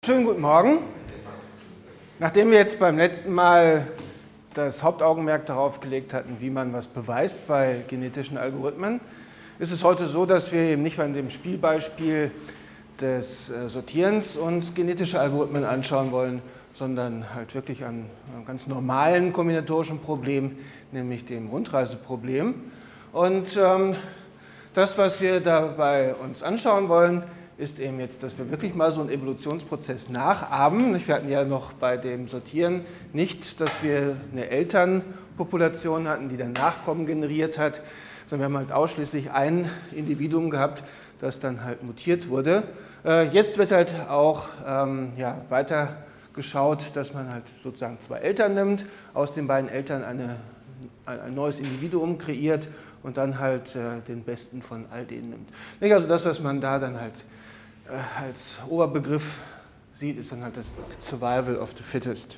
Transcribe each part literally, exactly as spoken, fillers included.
Schönen guten Morgen. Nachdem wir jetzt beim letzten Mal das Hauptaugenmerk darauf gelegt hatten, wie man was beweist bei genetischen Algorithmen, ist es heute so, dass wir eben nicht bei dem Spielbeispiel des Sortierens uns genetische Algorithmen anschauen wollen, sondern halt wirklich an einem ganz normalen kombinatorischen Problem, nämlich dem Rundreiseproblem. Und ähm, das, was wir dabei uns anschauen wollen, ist eben jetzt, dass wir wirklich mal so einen Evolutionsprozess nachahmen. Wir hatten ja noch bei dem Sortieren nicht, dass wir eine Elternpopulation hatten, die dann Nachkommen generiert hat, sondern wir haben halt ausschließlich ein Individuum gehabt, das dann halt mutiert wurde. Jetzt wird halt auch ähm, ja, weiter geschaut, dass man halt sozusagen zwei Eltern nimmt, aus den beiden Eltern eine, ein neues Individuum kreiert und dann halt äh, den besten von all denen nimmt. Also das, was man da dann halt als Oberbegriff sieht, ist dann halt das Survival of the Fittest.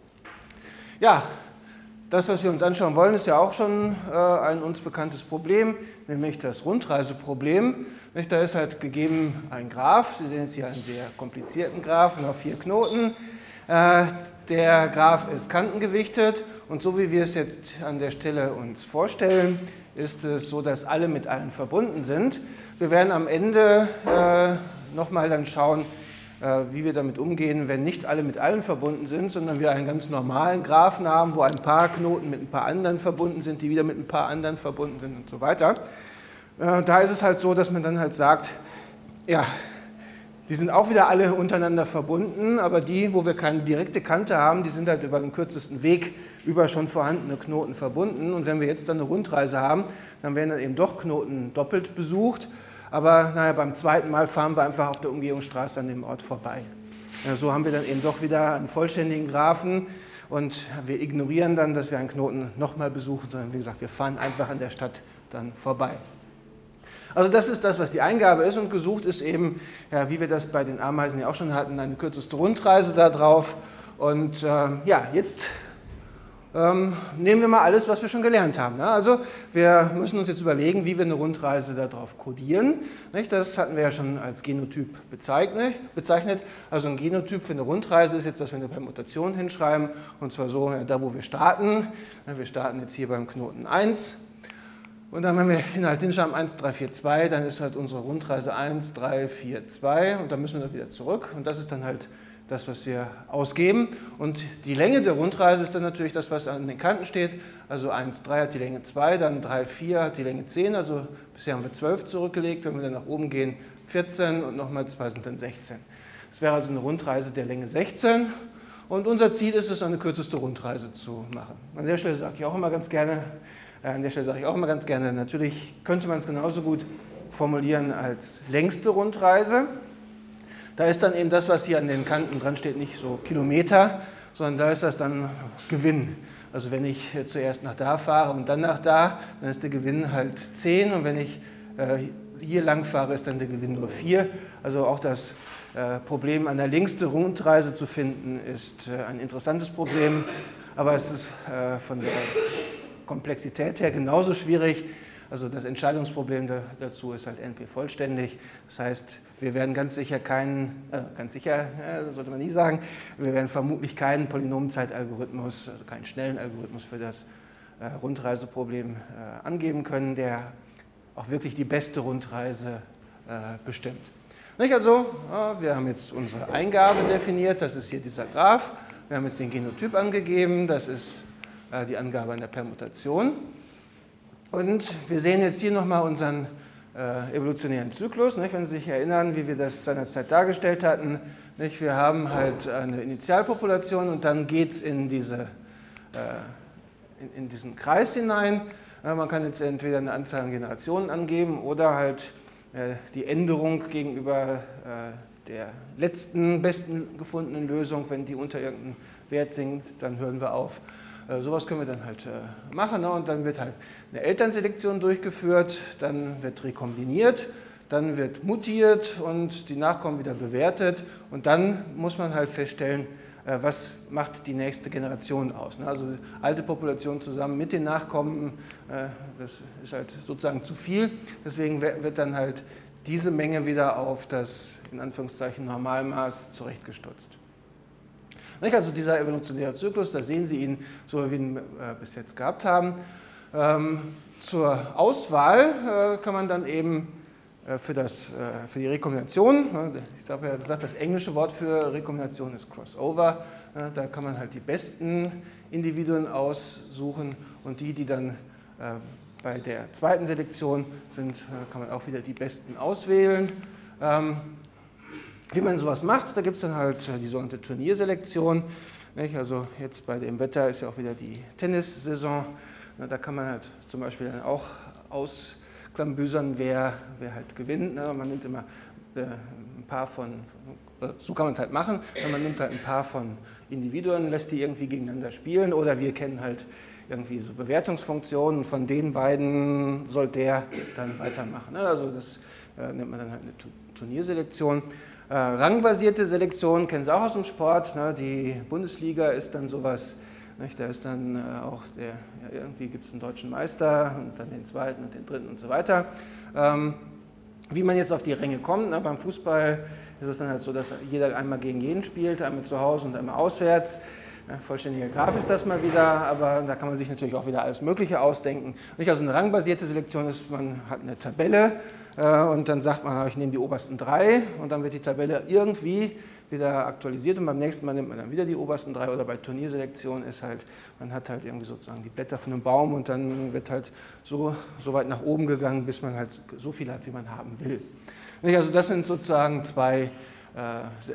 Ja, das, was wir uns anschauen wollen, ist ja auch schon äh, ein uns bekanntes Problem, nämlich das Rundreiseproblem. Nicht? Da ist halt gegeben ein Graph, Sie sehen jetzt hier einen sehr komplizierten Graphen auf vier Knoten. Äh, der Graph ist kantengewichtet und so wie wir es jetzt an der Stelle uns vorstellen, ist es so, dass alle mit allen verbunden sind. Wir werden am Ende äh, nochmal dann schauen, äh, wie wir damit umgehen, wenn nicht alle mit allen verbunden sind, sondern wir einen ganz normalen Graphen haben, wo ein paar Knoten mit ein paar anderen verbunden sind, die wieder mit ein paar anderen verbunden sind und so weiter. Äh, da ist es halt so, dass man dann halt sagt, ja, die sind auch wieder alle untereinander verbunden, aber die, wo wir keine direkte Kante haben, die sind halt über den kürzesten Weg über schon vorhandene Knoten verbunden. Und wenn wir jetzt dann eine Rundreise haben, dann werden dann eben doch Knoten doppelt besucht. Aber naja, beim zweiten Mal fahren wir einfach auf der Umgehungsstraße an dem Ort vorbei. Ja, so haben wir dann eben doch wieder einen vollständigen Graphen und wir ignorieren dann, dass wir einen Knoten nochmal besuchen, sondern wie gesagt, wir fahren einfach an der Stadt dann vorbei. Also das ist das, was die Eingabe ist und gesucht ist eben, ja, wie wir das bei den Ameisen ja auch schon hatten, eine kürzeste Rundreise da drauf. Und äh, ja, jetzt ähm, nehmen wir mal alles, was wir schon gelernt haben. Ne? Also wir müssen uns jetzt überlegen, wie wir eine Rundreise da drauf codieren. Nicht? Das hatten wir ja schon als Genotyp bezeichnet. bezeichnet. Also ein Genotyp für eine Rundreise ist jetzt, dass wir eine Permutation hinschreiben und zwar so, ja, da wo wir starten. Wir starten jetzt hier beim Knoten eins. Und dann, wenn wir Inhalt hinschreiben, eins, drei, vier, zwei, dann ist halt unsere Rundreise eins, drei, vier, zwei und dann müssen wir wieder zurück. Und das ist dann halt das, was wir ausgeben. Und die Länge der Rundreise ist dann natürlich das, was an den Kanten steht. Also eins, drei hat die Länge zwei, dann drei, vier hat die Länge zehn. Also bisher haben wir zwölf zurückgelegt. Wenn wir dann nach oben gehen, vierzehn und nochmal zwei sind dann sechzehn. Das wäre also eine Rundreise der Länge sechzehn. Und unser Ziel ist es, eine kürzeste Rundreise zu machen. An der Stelle sage ich auch immer ganz gerne, An der Stelle sage ich auch immer ganz gerne, natürlich könnte man es genauso gut formulieren als längste Rundreise. Da ist dann eben das, was hier an den Kanten dran steht, nicht so Kilometer, sondern da ist das dann Gewinn. Also wenn ich zuerst nach da fahre und dann nach da, dann ist der Gewinn halt zehn und wenn ich äh, hier lang fahre, ist dann der Gewinn nur vier. Also auch das äh, Problem, eine längste Rundreise zu finden, ist äh, ein interessantes Problem, aber es ist äh, von der Komplexität her genauso schwierig. Also das Entscheidungsproblem da, dazu ist halt N P vollständig. Das heißt, wir werden ganz sicher keinen, äh, ganz sicher, äh, sollte man nie sagen, wir werden vermutlich keinen Polynomzeitalgorithmus, also keinen schnellen Algorithmus für das äh, Rundreiseproblem äh, angeben können, der auch wirklich die beste Rundreise äh, bestimmt. Nicht also, äh, wir haben jetzt unsere Eingabe definiert, das ist hier dieser Graph. Wir haben jetzt den Genotyp angegeben, das ist die Angabe an der Permutation. Und wir sehen jetzt hier nochmal unseren äh, evolutionären Zyklus, nicht? Wenn Sie sich erinnern, wie wir das seinerzeit dargestellt hatten. Nicht? Wir haben halt eine Initialpopulation und dann geht es in, diese, äh, in, in diesen Kreis hinein. Ja, man kann jetzt entweder eine Anzahl an Generationen angeben oder halt äh, die Änderung gegenüber äh, der letzten, besten gefundenen Lösung. Wenn die unter irgendeinem Wert sinkt, dann hören wir auf. Sowas können wir dann halt machen, ne? Und dann wird halt eine Elternselektion durchgeführt, dann wird rekombiniert, dann wird mutiert und die Nachkommen wieder bewertet und dann muss man halt feststellen, was macht die nächste Generation aus. Ne? Also alte Population zusammen mit den Nachkommen, das ist halt sozusagen zu viel, deswegen wird dann halt diese Menge wieder auf das, in Anführungszeichen, Normalmaß zurechtgestutzt. Also dieser evolutionäre Zyklus, da sehen Sie ihn so, wie wir ihn bis jetzt gehabt haben. Zur Auswahl kann man dann eben für, das, für die Rekombination, ich habe ja gesagt, das englische Wort für Rekombination ist Crossover, da kann man halt die besten Individuen aussuchen und die, die dann bei der zweiten Selektion sind, kann man auch wieder die besten auswählen. Wie man sowas macht, da gibt es dann halt die sogenannte Turnierselektion. Also jetzt bei dem Wetter ist ja auch wieder die Tennissaison. Da kann man halt zum Beispiel dann auch ausklambüsern, wer, wer halt gewinnt. Man nimmt immer ein paar von, so kann man es halt machen, man nimmt halt ein paar von Individuen, lässt die irgendwie gegeneinander spielen oder wir kennen halt irgendwie so Bewertungsfunktionen, von den beiden soll der dann weitermachen. Also das nennt man dann halt eine Turnierselektion. Äh, rangbasierte Selektion kennen Sie auch aus dem Sport. Ne? Die Bundesliga ist dann sowas, nicht? Da ist dann äh, auch der, ja, irgendwie gibt es einen deutschen Meister und dann den zweiten und den dritten und so weiter. Ähm, wie man jetzt auf die Ränge kommt, ne? Beim Fußball ist es dann halt so, dass jeder einmal gegen jeden spielt, einmal zu Hause und einmal auswärts. Ja, vollständiger Graph ist das mal wieder, aber da kann man sich natürlich auch wieder alles Mögliche ausdenken. Nicht? Also eine rangbasierte Selektion ist, man hat eine Tabelle, und dann sagt man, ich nehme die obersten drei und dann wird die Tabelle irgendwie wieder aktualisiert und beim nächsten Mal nimmt man dann wieder die obersten drei oder bei Turnierselektion ist halt, man hat halt irgendwie sozusagen die Blätter von einem Baum und dann wird halt so, so weit nach oben gegangen, bis man halt so viel hat, wie man haben will. Also das sind sozusagen zwei äh,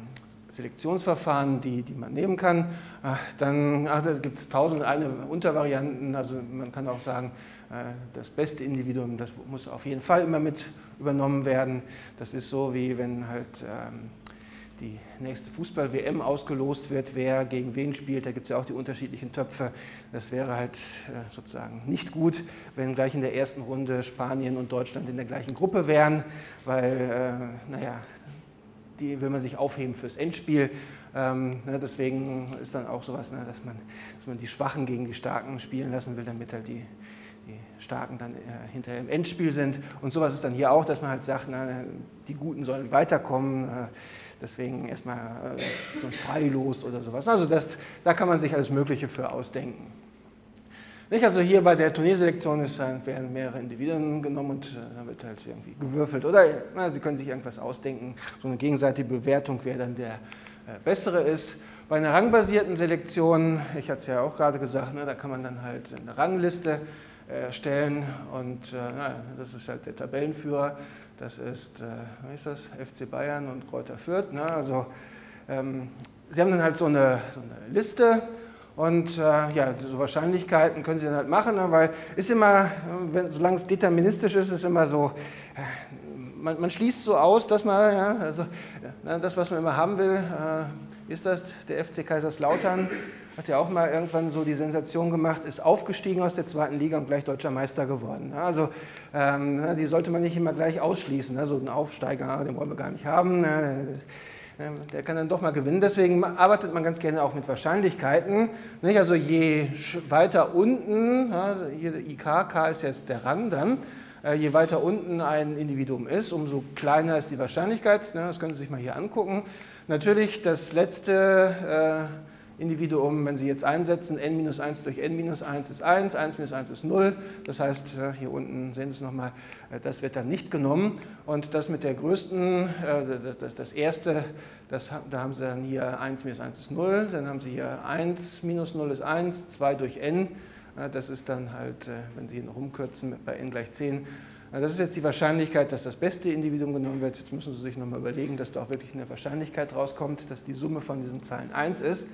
Selektionsverfahren, die, die man nehmen kann. Dann ach, da gibt es tausend und eine Untervarianten, also man kann auch sagen, das beste Individuum, das muss auf jeden Fall immer mit übernommen werden. Das ist so, wie wenn halt ähm, die nächste Fußball-W M ausgelost wird, wer gegen wen spielt. Da gibt es ja auch die unterschiedlichen Töpfe. Das wäre halt äh, sozusagen nicht gut, wenn gleich in der ersten Runde Spanien und Deutschland in der gleichen Gruppe wären, weil, äh, naja, die will man sich aufheben fürs Endspiel. Ähm, ne, deswegen ist dann auch sowas, ne, dass, man, dass man die Schwachen gegen die Starken spielen lassen will, damit halt die die Starken dann äh, hinterher im Endspiel sind. Und sowas ist dann hier auch, dass man halt sagt, na, die Guten sollen weiterkommen, äh, deswegen erstmal äh, so ein Freilos oder sowas. Also das, da kann man sich alles Mögliche für ausdenken. Nicht? Also hier bei der Turnierselektion ist, äh, werden mehrere Individuen genommen und äh, dann wird halt irgendwie gewürfelt. Oder na, Sie können sich irgendwas ausdenken, so eine gegenseitige Bewertung, wer dann der äh, bessere ist. Bei einer rangbasierten Selektion, ich hatte es ja auch gerade gesagt, ne, da kann man dann halt eine Rangliste stellen und äh, na, das ist halt der Tabellenführer, das ist, äh, wie ist das, F C Bayern und Greuther Fürth. Ne? Also ähm, Sie haben dann halt so eine, so eine Liste und äh, ja, so Wahrscheinlichkeiten können Sie dann halt machen, ne? Weil ist immer, wenn, solange es deterministisch ist, ist immer so, äh, man, man schließt so aus, dass man, ja, also ja, das, was man immer haben will, äh, ist das der F C Kaiserslautern. Hat ja auch mal irgendwann so die Sensation gemacht, ist aufgestiegen aus der zweiten Liga und gleich deutscher Meister geworden. Also ähm, die sollte man nicht immer gleich ausschließen. Ne? So einen Aufsteiger, den wollen wir gar nicht haben. Ne? Der kann dann doch mal gewinnen. Deswegen arbeitet man ganz gerne auch mit Wahrscheinlichkeiten. Nicht? Also je weiter unten, also hier I K, K ist jetzt der Rang dann, äh, je weiter unten ein Individuum ist, umso kleiner ist die Wahrscheinlichkeit. Ne? Das können Sie sich mal hier angucken. Natürlich das letzte äh, Individuum, wenn Sie jetzt einsetzen, n minus eins durch n minus eins ist eins, eins minus eins ist null. Das heißt, hier unten sehen Sie es nochmal, das wird dann nicht genommen. Und das mit der größten, das, das, das erste, das, da haben Sie dann hier eins minus eins ist null, dann haben Sie hier eins minus null ist eins, zwei durch n. Das ist dann halt, wenn Sie hier noch rumkürzen, bei n gleich zehn. Das ist jetzt die Wahrscheinlichkeit, dass das beste Individuum genommen wird. Jetzt müssen Sie sich nochmal überlegen, dass da auch wirklich eine Wahrscheinlichkeit rauskommt, dass die Summe von diesen Zahlen eins ist.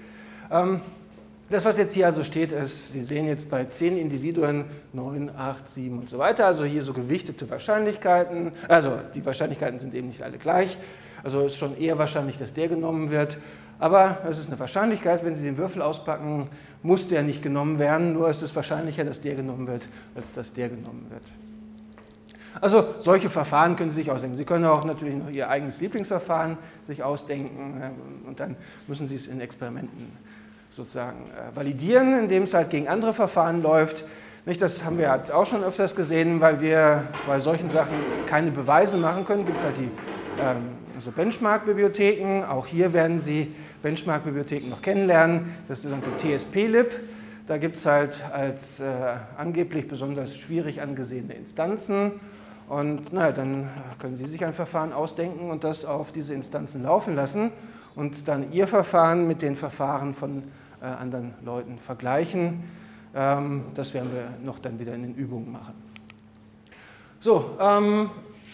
Das, was jetzt hier also steht, ist, Sie sehen jetzt bei zehn Individuen neun, acht, sieben und so weiter, also hier so gewichtete Wahrscheinlichkeiten, also die Wahrscheinlichkeiten sind eben nicht alle gleich, also ist schon eher wahrscheinlich, dass der genommen wird, aber es ist eine Wahrscheinlichkeit, wenn Sie den Würfel auspacken, muss der nicht genommen werden, nur ist es wahrscheinlicher, dass der genommen wird, als dass der genommen wird. Also solche Verfahren können Sie sich ausdenken. Sie können auch natürlich noch Ihr eigenes Lieblingsverfahren sich ausdenken und dann müssen Sie es in Experimenten sozusagen validieren, indem es halt gegen andere Verfahren läuft. Nicht, das haben wir jetzt auch schon öfters gesehen, weil wir bei solchen Sachen keine Beweise machen können. Gibt es halt die ähm, also Benchmark-Bibliotheken. Auch hier werden Sie Benchmark-Bibliotheken noch kennenlernen. Das ist die sogenannte T S P-lib. Da gibt es halt als äh, angeblich besonders schwierig angesehene Instanzen. Und naja, dann können Sie sich ein Verfahren ausdenken und das auf diese Instanzen laufen lassen und dann Ihr Verfahren mit den Verfahren von äh, anderen Leuten vergleichen. Ähm, das werden wir noch dann wieder in den Übungen machen. So, ähm,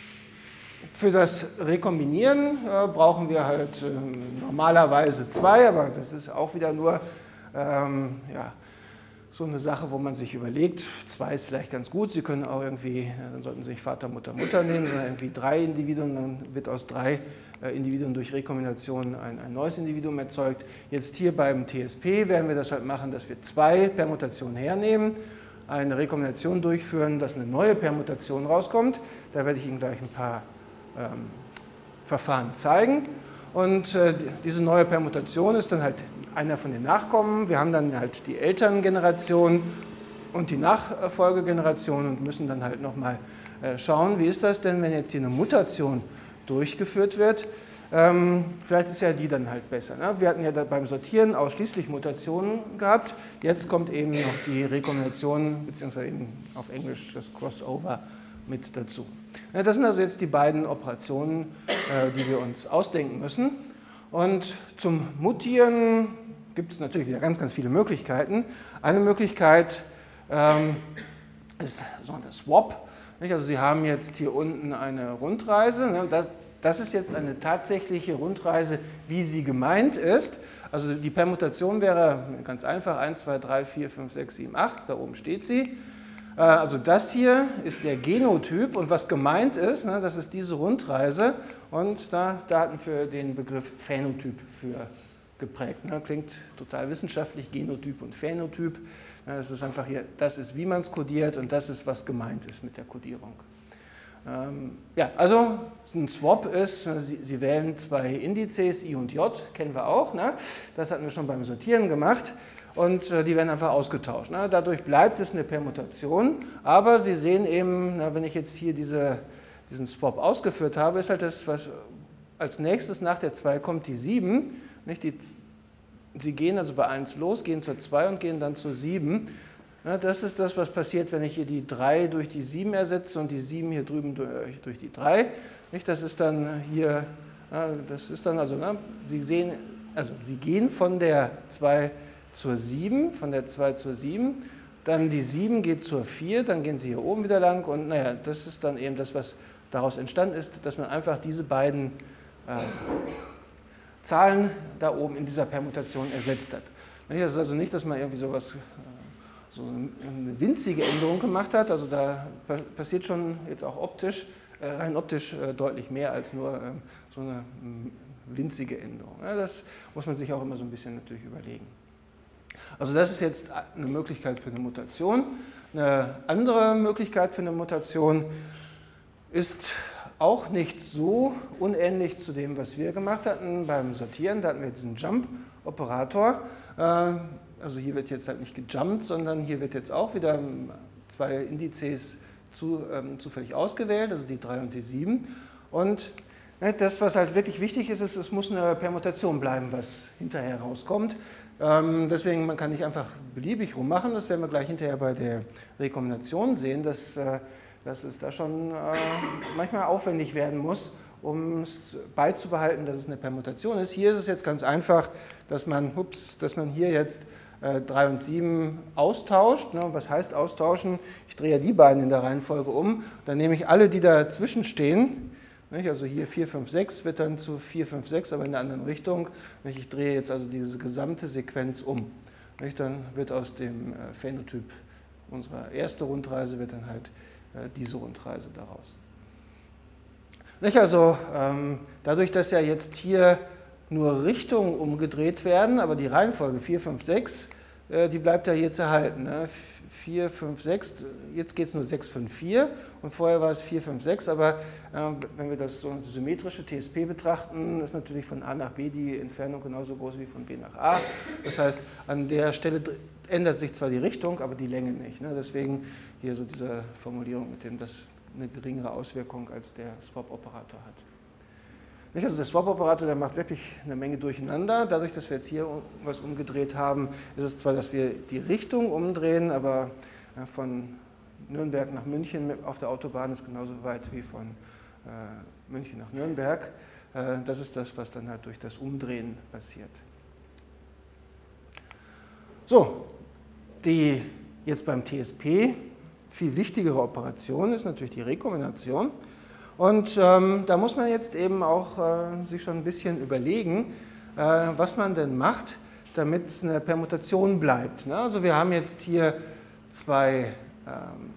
für das Rekombinieren äh, brauchen wir halt äh, normalerweise zwei, aber das ist auch wieder nur ähm, ja, so eine Sache, wo man sich überlegt, zwei ist vielleicht ganz gut, Sie können auch irgendwie, dann sollten Sie nicht Vater, Mutter, Mutter nehmen, sondern irgendwie drei Individuen, dann wird aus drei Individuen durch Rekombination ein, ein neues Individuum erzeugt. Jetzt hier beim T S P werden wir das halt machen, dass wir zwei Permutationen hernehmen, eine Rekombination durchführen, dass eine neue Permutation rauskommt. Da werde ich Ihnen gleich ein paar ähm, Verfahren zeigen. Und äh, diese neue Permutation ist dann halt einer von den Nachkommen. Wir haben dann halt die Elterngeneration und die Nachfolgegeneration und müssen dann halt nochmal äh, schauen, wie ist das denn, wenn jetzt hier eine Mutation durchgeführt wird. Ähm, vielleicht ist ja die dann halt besser. Ne? Wir hatten ja beim Sortieren ausschließlich Mutationen gehabt. Jetzt kommt eben noch die Rekombination, beziehungsweise eben auf Englisch das Crossover mit dazu. Ja, das sind also jetzt die beiden Operationen, äh, die wir uns ausdenken müssen. Und zum Mutieren gibt es natürlich wieder ganz, ganz viele Möglichkeiten. Eine Möglichkeit ähm, ist so der Swap. Also Sie haben jetzt hier unten eine Rundreise. Das, das ist jetzt eine tatsächliche Rundreise, wie sie gemeint ist. Also die Permutation wäre ganz einfach, eins, zwei, drei, vier, fünf, sechs, sieben, acht, da oben steht sie. Also das hier ist der Genotyp und was gemeint ist, das ist diese Rundreise und da Daten für den Begriff Phänotyp für geprägt. Klingt total wissenschaftlich, Genotyp und Phänotyp. Das ist einfach hier, das ist, wie man es kodiert und das ist, was gemeint ist mit der Kodierung. Ähm, ja, also ein Swap ist, Sie, Sie wählen zwei Indizes, I und J, kennen wir auch, ne? Das hatten wir schon beim Sortieren gemacht und äh, die werden einfach ausgetauscht. Ne? Dadurch bleibt es eine Permutation, aber Sie sehen eben, na, wenn ich jetzt hier diese, diesen Swap ausgeführt habe, ist halt das, was als nächstes nach der zwei kommt, die sieben, nicht die Sie gehen also bei eins los, gehen zur zwei und gehen dann zur sieben. Ja, das ist das, was passiert, wenn ich hier die drei durch die sieben ersetze und die sieben hier drüben durch, durch die drei. Nicht? Das ist dann hier, ja, das ist dann also, ne, Sie sehen, also Sie gehen von der zwei zur sieben, von der zwei zur sieben, dann die sieben geht zur vier, dann gehen Sie hier oben wieder lang und naja, das ist dann eben das, was daraus entstanden ist, dass man einfach diese beiden äh, Zahlen da oben in dieser Permutation ersetzt hat. Das ist also nicht, dass man irgendwie sowas, so eine winzige Änderung gemacht hat, also da passiert schon jetzt auch optisch, rein optisch deutlich mehr als nur so eine winzige Änderung. Das muss man sich auch immer so ein bisschen natürlich überlegen. Also das ist jetzt eine Möglichkeit für eine Mutation. Eine andere Möglichkeit für eine Mutation ist auch nicht so unähnlich zu dem, was wir gemacht hatten beim Sortieren. Da hatten wir diesen Jump-Operator. Also hier wird jetzt halt nicht gejumpt, sondern hier wird jetzt auch wieder zwei Indizes zu, ähm, zufällig ausgewählt, also die drei und die sieben. Und ne, das, was halt wirklich wichtig ist, ist, es muss eine Permutation bleiben, was hinterher rauskommt. Ähm, deswegen, man kann nicht einfach beliebig rummachen. Das werden wir gleich hinterher bei der Rekombination sehen, dass äh, dass es da schon äh, manchmal aufwendig werden muss, um es beizubehalten, dass es eine Permutation ist. Hier ist es jetzt ganz einfach, dass man, ups, dass man hier jetzt äh, drei und sieben austauscht. Ne? Was heißt austauschen? Ich drehe ja die beiden in der Reihenfolge um. Dann nehme ich alle, die dazwischen stehen. Nicht? Also hier vier, fünf, sechs wird dann zu vier, fünf, sechs, aber in der anderen Richtung. Nicht? Ich drehe jetzt also diese gesamte Sequenz um. Nicht? Dann wird aus dem äh, Phänotyp unserer erste Rundreise wird dann halt diese Rundreise daraus. Nicht also, ähm, dadurch, dass ja jetzt hier nur Richtungen umgedreht werden, aber die Reihenfolge vier, fünf, sechs äh, die bleibt ja jetzt erhalten. Ne? vier, fünf, sechs, jetzt geht es nur sechs, fünf, vier und vorher war es vier, fünf, sechs, aber äh, wenn wir das so symmetrische T S P betrachten, ist natürlich von A nach B die Entfernung genauso groß wie von B nach A. Das heißt, an der Stelle ändert sich zwar die Richtung, aber die Länge nicht. Ne? Deswegen hier so diese Formulierung mit dem, das eine geringere Auswirkung als der Swap-Operator hat. Also der Swap-Operator, der macht wirklich eine Menge durcheinander. Dadurch, dass wir jetzt hier was umgedreht haben, ist es zwar, dass wir die Richtung umdrehen, aber von Nürnberg nach München auf der Autobahn ist genauso weit wie von München nach Nürnberg. Das ist das, was dann halt durch das Umdrehen passiert. So, die jetzt beim T S P viel wichtigere Operation ist natürlich die Rekombination. Und ähm, da muss man jetzt eben auch äh, sich schon ein bisschen überlegen, äh, was man denn macht, damit es eine Permutation bleibt. Ne? Also wir haben jetzt hier zwei ähm,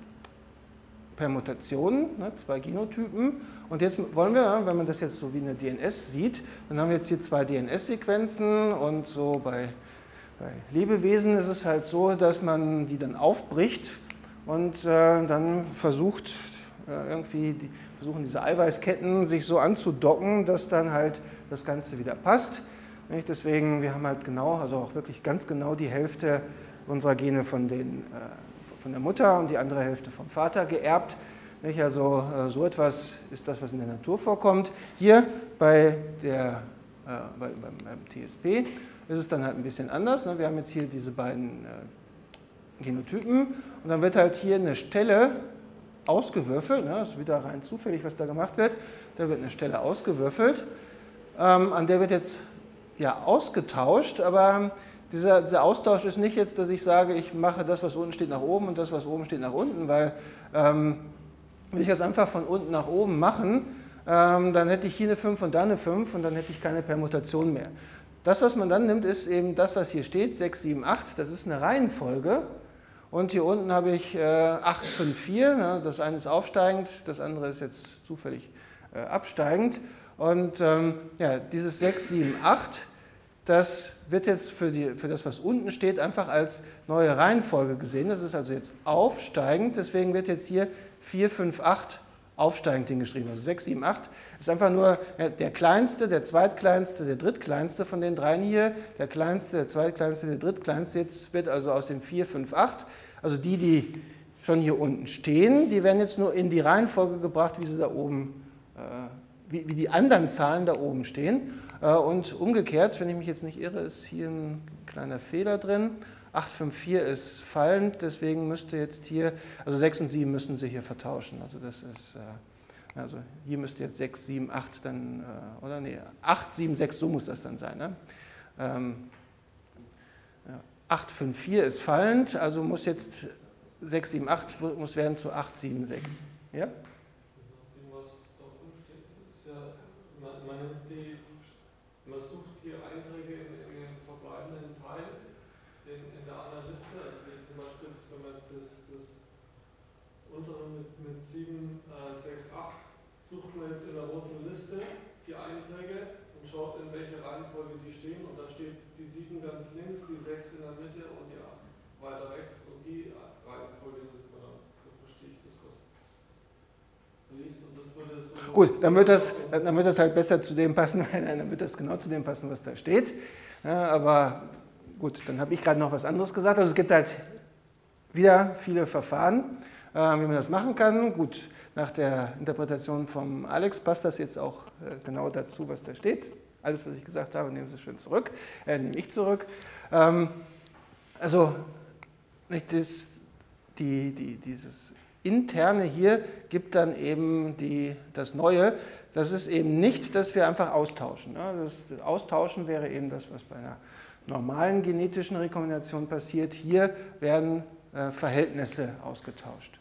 Permutationen, ne? zwei Genotypen. Und jetzt wollen wir, wenn man das jetzt so wie eine D N S sieht, dann haben wir jetzt hier zwei D N S-Sequenzen und so bei, bei Lebewesen ist es halt so, dass man die dann aufbricht und äh, dann versucht, äh, irgendwie die, versuchen diese Eiweißketten sich so anzudocken, dass dann halt das Ganze wieder passt. Nicht? Deswegen, wir haben halt genau, also auch wirklich ganz genau die Hälfte unserer Gene von, den, äh, von der Mutter und die andere Hälfte vom Vater geerbt. Nicht? Also äh, so etwas ist das, was in der Natur vorkommt. Hier bei der, äh, bei, beim, beim T S P ist es dann halt ein bisschen anders. Ne? Wir haben jetzt hier diese beiden äh, Genotypen und dann wird halt hier eine Stelle ausgewürfelt, ne, das ist wieder rein zufällig, was da gemacht wird, da wird eine Stelle ausgewürfelt, ähm, an der wird jetzt ja ausgetauscht, aber dieser, dieser Austausch ist nicht jetzt, dass ich sage, ich mache das, was unten steht, nach oben und das, was oben steht, nach unten, weil ähm, wenn ich das einfach von unten nach oben machen, ähm, dann hätte ich hier eine fünf und da eine fünf und dann hätte ich keine Permutation mehr. Das, was man dann nimmt, ist eben das, was hier steht, sechs, sieben, acht, das ist eine Reihenfolge. Und hier unten habe ich äh, acht, fünf, vier, ne? Das eine ist aufsteigend, das andere ist jetzt zufällig äh, absteigend. Und ähm, ja, dieses sechs, sieben, acht, das wird jetzt für, die, für das, was unten steht, einfach als neue Reihenfolge gesehen. Das ist also jetzt aufsteigend, deswegen wird jetzt hier vier, fünf, acht aufsteigend hingeschrieben. Also sechs, sieben, acht ist einfach nur der kleinste, der zweitkleinste, der drittkleinste von den dreien hier. Der kleinste, der zweitkleinste, der drittkleinste. Jetzt wird also aus dem vier, fünf, acht, also die, die schon hier unten stehen, die werden jetzt nur in die Reihenfolge gebracht, wie sie da oben, äh, wie, wie die anderen Zahlen da oben stehen. Äh, und umgekehrt, wenn ich mich jetzt nicht irre, ist hier ein kleiner Fehler drin. acht, fünf, vier ist fallend, deswegen müsste jetzt hier, also sechs und sieben müssen sich hier vertauschen. Also das ist, äh, also hier müsste jetzt sechs, sieben, acht dann, äh, oder nee, acht, sieben, sechs, so muss das dann sein. Ne? Ähm, ja, acht, fünf, vier ist fallend, also muss jetzt sechs, sieben, acht muss werden zu acht, sieben, sechs. Ja? Was da unten steht, ist ja, man, man, die, man sucht hier Einträge in, in den verbleibenden Teil. In, in der anderen Liste, also wie zum Beispiel, wenn man das, das untere mit, mit sieben, sechs, acht, sucht man jetzt in der roten Liste die Einträge und schaut, in welche Reihenfolge die stehen. Und da steht die sieben ganz links, die sechs in der Mitte und die acht weiter rechts. Und die Reihenfolge, oder verstehe ich das, was liest. Und das würde so. Gut, dann wird, das, dann wird das halt besser zu dem passen, dann wird das genau zu dem passen, was da steht. Ja, aber gut, dann habe ich gerade noch was anderes gesagt. Also es gibt halt wieder viele Verfahren, äh, wie man das machen kann. Gut, nach der Interpretation von Alex passt das jetzt auch äh, genau dazu, was da steht. Alles, was ich gesagt habe, nehmen Sie schön zurück, äh, nehme ich zurück. Ähm, also nicht das, die, die, dieses Interne hier gibt dann eben die, das Neue. Das ist eben nicht, dass wir einfach austauschen. Ne? Das, das Austauschen wäre eben das, was bei einer normalen genetischen Rekombination passiert. Hier werden äh, Verhältnisse ausgetauscht.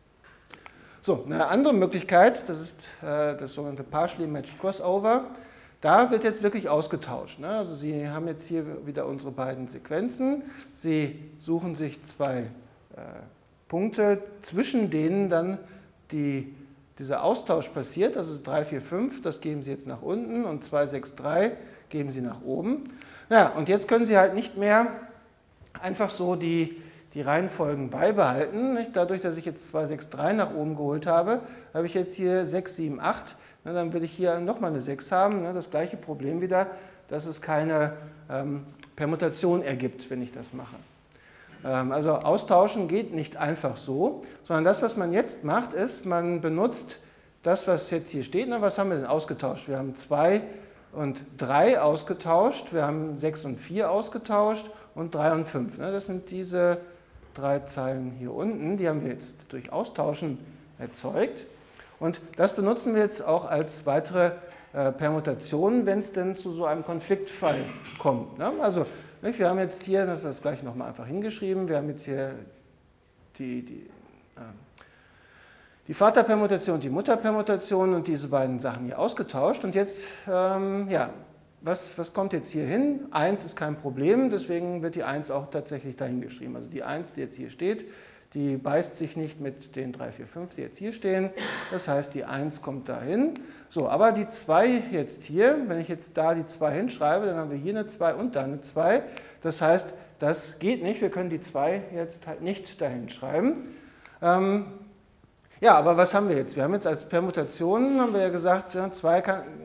So, eine andere Möglichkeit, das ist äh, das sogenannte Partially Matched Crossover. Da wird jetzt wirklich ausgetauscht. Ne? Also Sie haben jetzt hier wieder unsere beiden Sequenzen. Sie suchen sich zwei äh, Punkte, zwischen denen dann die, dieser Austausch passiert. Also drei, vier, fünf, das geben Sie jetzt nach unten und zwei, sechs, drei geben Sie nach oben. Ja, und jetzt können Sie halt nicht mehr einfach so die, die Reihenfolgen beibehalten. Nicht? Dadurch, dass ich jetzt zwei, sechs, drei nach oben geholt habe, habe ich jetzt hier sechs, sieben, acht. Na, dann will ich hier nochmal eine sechs haben. Ne? Das gleiche Problem wieder, dass es keine ähm, Permutation ergibt, wenn ich das mache. Ähm, also austauschen geht nicht einfach so, sondern das, was man jetzt macht, ist, man benutzt das, was jetzt hier steht. Na, was haben wir denn ausgetauscht? Wir haben zwei und drei ausgetauscht, wir haben sechs und vier ausgetauscht und drei und fünf. Das sind diese drei Zeilen hier unten, die haben wir jetzt durch Austauschen erzeugt. Und das benutzen wir jetzt auch als weitere äh, Permutationen, wenn es denn zu so einem Konfliktfall kommt. Ne? Also nicht, wir haben jetzt hier, das ist das gleich nochmal einfach hingeschrieben, wir haben jetzt hier die, die, äh, die Vaterpermutation und die Mutterpermutation und diese beiden Sachen hier ausgetauscht. Und jetzt, ähm, ja, was, was kommt jetzt hier hin? eins ist kein Problem, deswegen wird die eins auch tatsächlich dahin geschrieben. Also die eins, die jetzt hier steht, die beißt sich nicht mit den drei, vier, fünf, die jetzt hier stehen. Das heißt, die eins kommt dahin. So, aber die zwei jetzt hier, wenn ich jetzt da die zwei hinschreibe, dann haben wir hier eine zwei und da eine zwei. Das heißt, das geht nicht. Wir können die zwei jetzt halt nicht dahin schreiben. Ähm, ja, aber was haben wir jetzt? Wir haben jetzt als Permutation, haben wir ja gesagt, zwei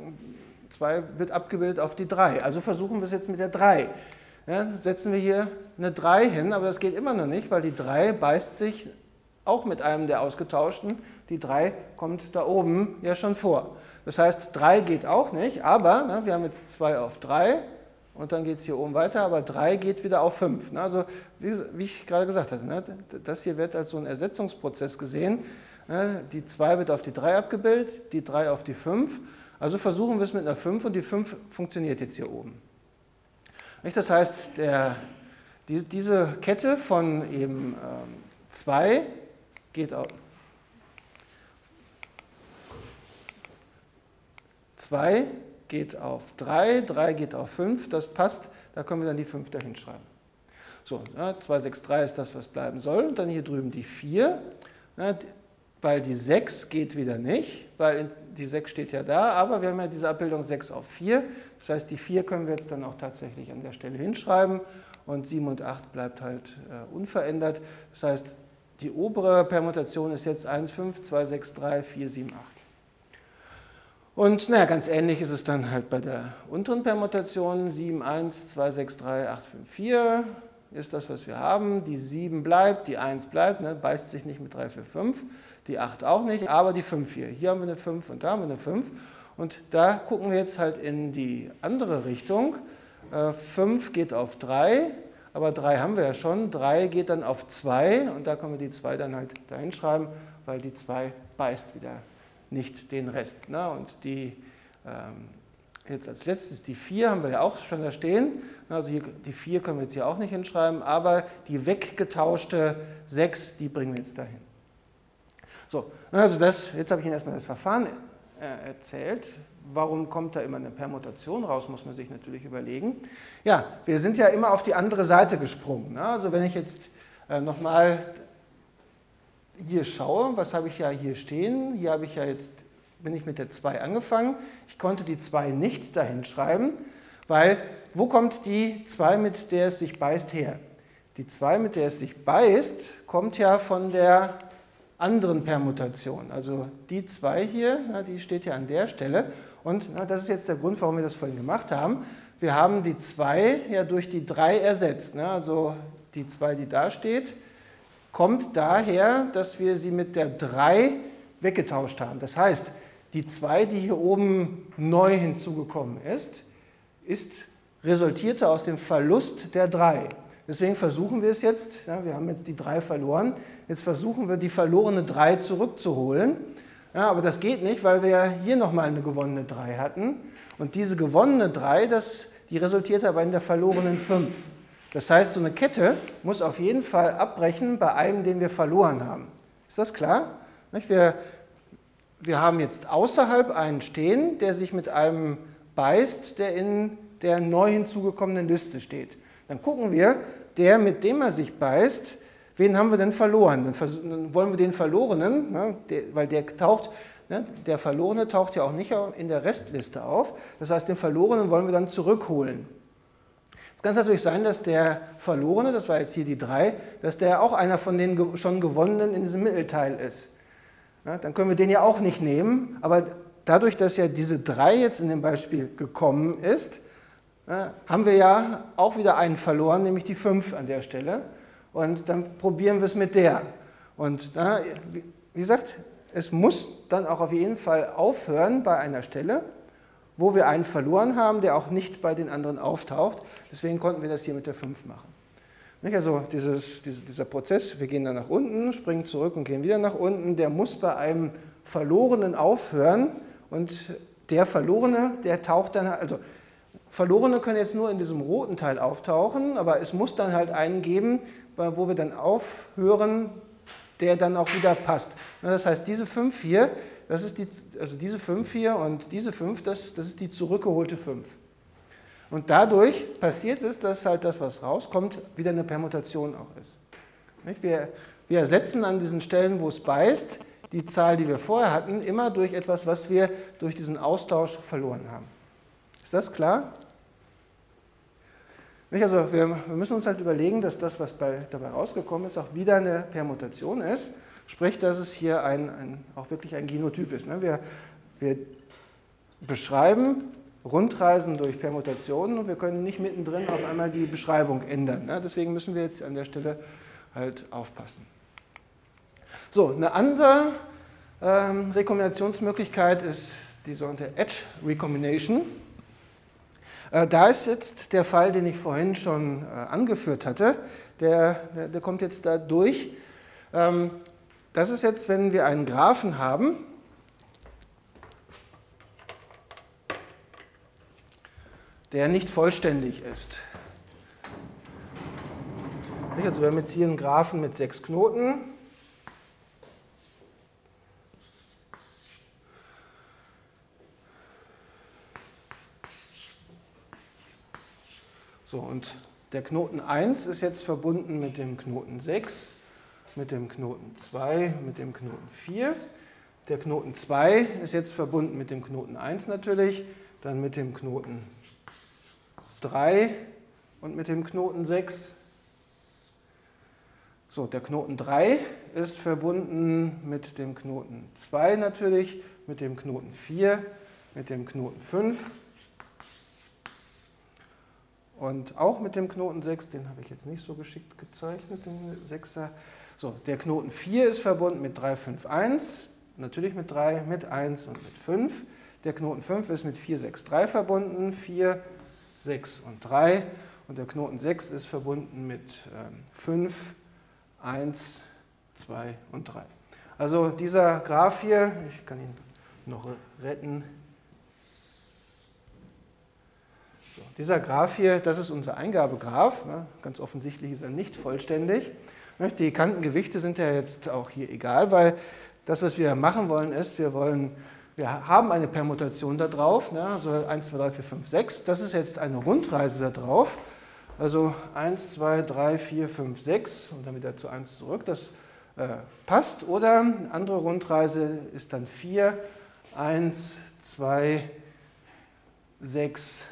wird abgebildet auf die drei. Also versuchen wir es jetzt mit der drei. Ja, setzen wir hier eine drei hin, aber das geht immer noch nicht, weil die drei beißt sich auch mit einem der ausgetauschten. Die drei kommt da oben ja schon vor. Das heißt, drei geht auch nicht, aber ne, wir haben jetzt zwei auf drei und dann geht es hier oben weiter, aber drei geht wieder auf fünf. Ne, also wie, wie ich gerade gesagt hatte, ne, das hier wird als so ein Ersetzungsprozess gesehen. Ne, die zwei wird auf die drei abgebildet, die drei auf die fünf. Also versuchen wir es mit einer fünf und die fünf funktioniert jetzt hier oben. Das heißt, der, die, diese Kette von eben ähm, zwei geht auf zwei geht auf drei, drei geht auf fünf, das passt, da können wir dann die fünf dahin schreiben. So, ja, zwei, sechs, drei ist das, was bleiben soll. Und dann hier drüben die vier, ja, weil die sechs geht wieder nicht, weil die sechs steht ja da, aber wir haben ja diese Abbildung sechs auf vier. Das heißt, die vier können wir jetzt dann auch tatsächlich an der Stelle hinschreiben und sieben und acht bleibt halt äh, unverändert. Das heißt, die obere Permutation ist jetzt eins, fünf, zwei, sechs, drei, vier, sieben, acht. Und naja, ganz ähnlich ist es dann halt bei der unteren Permutation. sieben, eins, zwei, sechs, drei, acht, fünf, vier ist das, was wir haben. Die sieben bleibt, die eins bleibt, ne, beißt sich nicht mit drei, vier, fünf. Die acht auch nicht, aber die fünf hier. Hier haben wir eine fünf und da haben wir eine fünf. Und da gucken wir jetzt halt in die andere Richtung. fünf geht auf drei, aber drei haben wir ja schon. drei geht dann auf zwei und da können wir die zwei dann halt dahin schreiben, weil die zwei beißt wieder nicht den Rest. Ne? Und die, ähm, jetzt als letztes die vier haben wir ja auch schon da stehen. Also hier, die vier können wir jetzt hier auch nicht hinschreiben, aber die weggetauschte sechs, die bringen wir jetzt dahin. So, also das, jetzt habe ich Ihnen erstmal das Verfahren äh, erzählt. Warum kommt da immer eine Permutation raus, muss man sich natürlich überlegen. Ja, wir sind ja immer auf die andere Seite gesprungen. Ne? Also wenn ich jetzt äh, nochmal hier schaue, was habe ich ja hier stehen? Hier habe ich ja jetzt, bin ich mit der zwei angefangen. Ich konnte die zwei nicht dahin schreiben, weil wo kommt die zwei, mit der es sich beißt, her? Die zwei, mit der es sich beißt, kommt ja von der anderen Permutation. Also die zwei hier, die steht ja an der Stelle. Und das ist jetzt der Grund, warum wir das vorhin gemacht haben. Wir haben die zwei ja durch die drei ersetzt. Also die zwei, die da steht, kommt daher, dass wir sie mit der drei weggetauscht haben. Das heißt, die zwei, die hier oben neu hinzugekommen ist, ist resultierte aus dem Verlust der drei. Deswegen versuchen wir es jetzt, ja, wir haben jetzt die drei verloren, jetzt versuchen wir die verlorene drei zurückzuholen. Ja, aber das geht nicht, weil wir hier nochmal eine gewonnene drei hatten. Und diese gewonnene drei, das, die resultiert aber in der verlorenen fünf. Das heißt, so eine Kette muss auf jeden Fall abbrechen bei einem, den wir verloren haben. Ist das klar? Wir, wir haben jetzt außerhalb einen stehen, der sich mit einem beißt, der in der neu hinzugekommenen Liste steht. Dann gucken wir, der, mit dem er sich beißt, wen haben wir denn verloren? Dann, dann wollen wir den Verlorenen, ne, der, weil der taucht, ne, der Verlorene taucht ja auch nicht in der Restliste auf. Das heißt, den Verlorenen wollen wir dann zurückholen. Jetzt kann es natürlich sein, dass der Verlorene, das war jetzt hier die drei, dass der auch einer von den schon gewonnenen in diesem Mittelteil ist. Ja, dann können wir den ja auch nicht nehmen, aber dadurch, dass ja diese drei jetzt in dem Beispiel gekommen ist, ja, haben wir ja auch wieder einen verloren, nämlich die fünf an der Stelle. Und dann probieren wir es mit der. Und ja, wie gesagt, es muss dann auch auf jeden Fall aufhören bei einer Stelle, wo wir einen verloren haben, der auch nicht bei den anderen auftaucht. Deswegen konnten wir das hier mit der fünf machen. Also dieses, dieser Prozess, wir gehen dann nach unten, springen zurück und gehen wieder nach unten, der muss bei einem Verlorenen aufhören und der Verlorene, der taucht dann, also Verlorene können jetzt nur in diesem roten Teil auftauchen, aber es muss dann halt einen geben, wo wir dann aufhören, der dann auch wieder passt. Das heißt, diese fünf hier, das ist die, also diese fünf hier und diese fünf, das, das ist die zurückgeholte fünf. Und dadurch passiert es, dass halt das, was rauskommt, wieder eine Permutation auch ist. Wir, wir ersetzen an diesen Stellen, wo es beißt, die Zahl, die wir vorher hatten, immer durch etwas, was wir durch diesen Austausch verloren haben. Ist das klar? Also wir, wir müssen uns halt überlegen, dass das, was bei, dabei rausgekommen ist, auch wieder eine Permutation ist. Sprich, dass es hier ein, ein, auch wirklich ein Genotyp ist. Wir, wir beschreiben Rundreisen durch Permutationen und wir können nicht mittendrin auf einmal die Beschreibung ändern. Deswegen müssen wir jetzt an der Stelle halt aufpassen. So, eine andere ähm, Rekombinationsmöglichkeit ist die sogenannte Edge Recombination. Äh, da ist jetzt der Fall, den ich vorhin schon äh, angeführt hatte, der, der, der kommt jetzt da durch. Ähm, das ist jetzt, wenn wir einen Graphen haben, der nicht vollständig ist. Also wir haben jetzt hier einen Graphen mit sechs Knoten. So, und der Knoten eins ist jetzt verbunden mit dem Knoten sechs, mit dem Knoten zwei, mit dem Knoten vier. Der Knoten zwei ist jetzt verbunden mit dem Knoten eins natürlich, dann mit dem Knoten drei und mit dem Knoten sechs. So, der Knoten drei ist verbunden mit dem Knoten zwei natürlich, mit dem Knoten vier, mit dem Knoten fünf und auch mit dem Knoten sechs, den habe ich jetzt nicht so geschickt gezeichnet, den sechser. So, der Knoten vier ist verbunden mit drei, fünf, eins, natürlich mit drei, mit eins und mit fünf. Der Knoten fünf ist mit vier, sechs, drei verbunden, vier, sechs und drei. Und der Knoten sechs ist verbunden mit fünf, eins, zwei und drei. Also dieser Graph hier, ich kann ihn noch retten. So, dieser Graph hier, das ist unser Eingabegraph. Ganz offensichtlich ist er nicht vollständig. Die Kantengewichte sind ja jetzt auch hier egal, weil das, was wir machen wollen, ist, wir wollen, wir haben eine Permutation da drauf, also eins, zwei, drei, vier, fünf, sechs. Das ist jetzt eine Rundreise da drauf. Also eins, zwei, drei, vier, fünf, sechs und dann wieder zu eins zurück. Das äh, passt. Oder eine andere Rundreise ist dann vier, eins, zwei, sechs,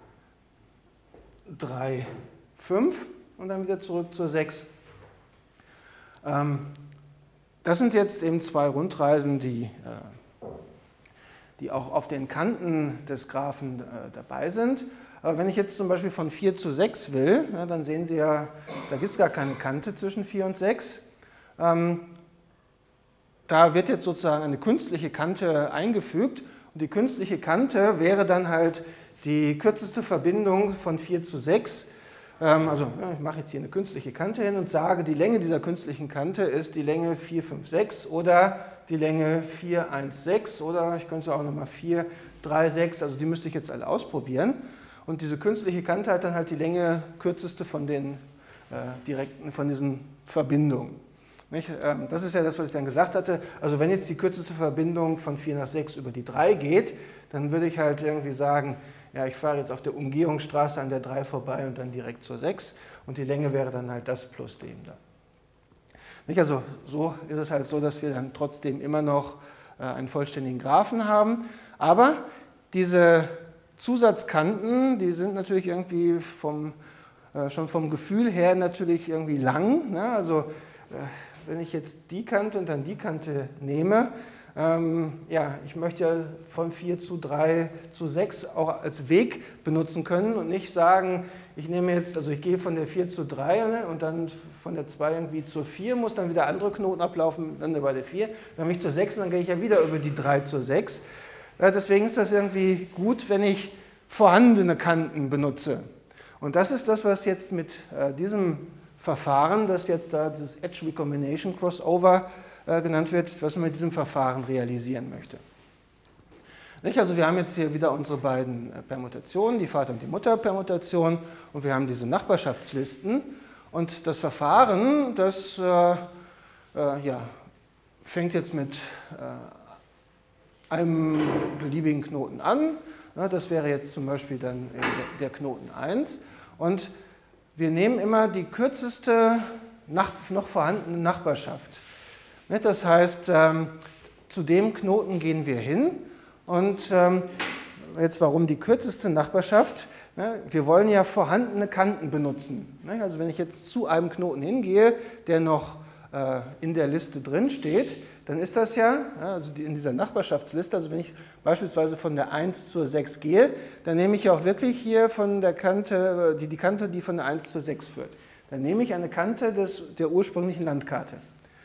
drei, fünf und dann wieder zurück zur sechs. Ähm, das sind jetzt eben zwei Rundreisen, die, äh, die auch auf den Kanten des Graphen äh, dabei sind. Aber wenn ich jetzt zum Beispiel von vier zu sechs will, ja, dann sehen Sie ja, da gibt es gar keine Kante zwischen vier und sechs. Ähm, da wird jetzt sozusagen eine künstliche Kante eingefügt und die künstliche Kante wäre dann halt die kürzeste Verbindung von vier zu sechs. Ähm, also ja, ich mache jetzt hier eine künstliche Kante hin und sage, die Länge dieser künstlichen Kante ist die Länge vier, fünf, sechs oder die Länge vier, eins, sechs oder ich könnte auch nochmal vier, drei, sechs, also die müsste ich jetzt alle ausprobieren. Und diese künstliche Kante hat dann halt die Länge kürzeste von den äh, direkten, von diesen Verbindungen. Nicht? Ähm, das ist ja das, was ich dann gesagt hatte. Also wenn jetzt die kürzeste Verbindung von vier nach sechs über die drei geht, dann würde ich halt irgendwie sagen, ja, ich fahre jetzt auf der Umgehungsstraße an der drei vorbei und dann direkt zur sechs und die Länge wäre dann halt das plus dem da. Nicht? Also so ist es halt so, dass wir dann trotzdem immer noch äh, einen vollständigen Graphen haben, aber diese Zusatzkanten, die sind natürlich irgendwie vom, äh, schon vom Gefühl her natürlich irgendwie lang. Ne? Also äh, wenn ich jetzt die Kante und dann die Kante nehme, ähm, ja, ich möchte ja von vier zu drei zu sechs auch als Weg benutzen können und nicht sagen, ich nehme jetzt, also ich gehe von der vier zu drei, ne, und dann von der zwei irgendwie zur vier, muss dann wieder andere Knoten ablaufen, dann über der vier, dann komme ich zur sechs und dann gehe ich ja wieder über die drei zur sechs. Ja, deswegen ist das irgendwie gut, wenn ich vorhandene Kanten benutze. Und das ist das, was jetzt mit äh, diesem Verfahren, das jetzt da das Edge Recombination Crossover äh, genannt wird, was man mit diesem Verfahren realisieren möchte. Nicht? Also wir haben jetzt hier wieder unsere beiden Permutationen, die Vater- und die Mutter-Permutation, und wir haben diese Nachbarschaftslisten. Und das Verfahren, das äh, äh, ja, fängt jetzt mit äh, einem beliebigen Knoten an. Ja, das wäre jetzt zum Beispiel dann der Knoten eins. Und wir nehmen immer die kürzeste nach, noch vorhandene Nachbarschaft. Das heißt, ähm, zu dem Knoten gehen wir hin. Und ähm, jetzt warum die kürzeste Nachbarschaft? Ne? Wir wollen ja vorhandene Kanten benutzen. Ne? Also wenn ich jetzt zu einem Knoten hingehe, der noch äh, in der Liste drin steht, dann ist das ja, ja also die, in dieser Nachbarschaftsliste, also wenn ich beispielsweise von der eins zur sechs gehe, dann nehme ich auch wirklich hier von der Kante, die, die Kante, die von der eins zur sechs führt. Dann nehme ich eine Kante des, der ursprünglichen Landkarte.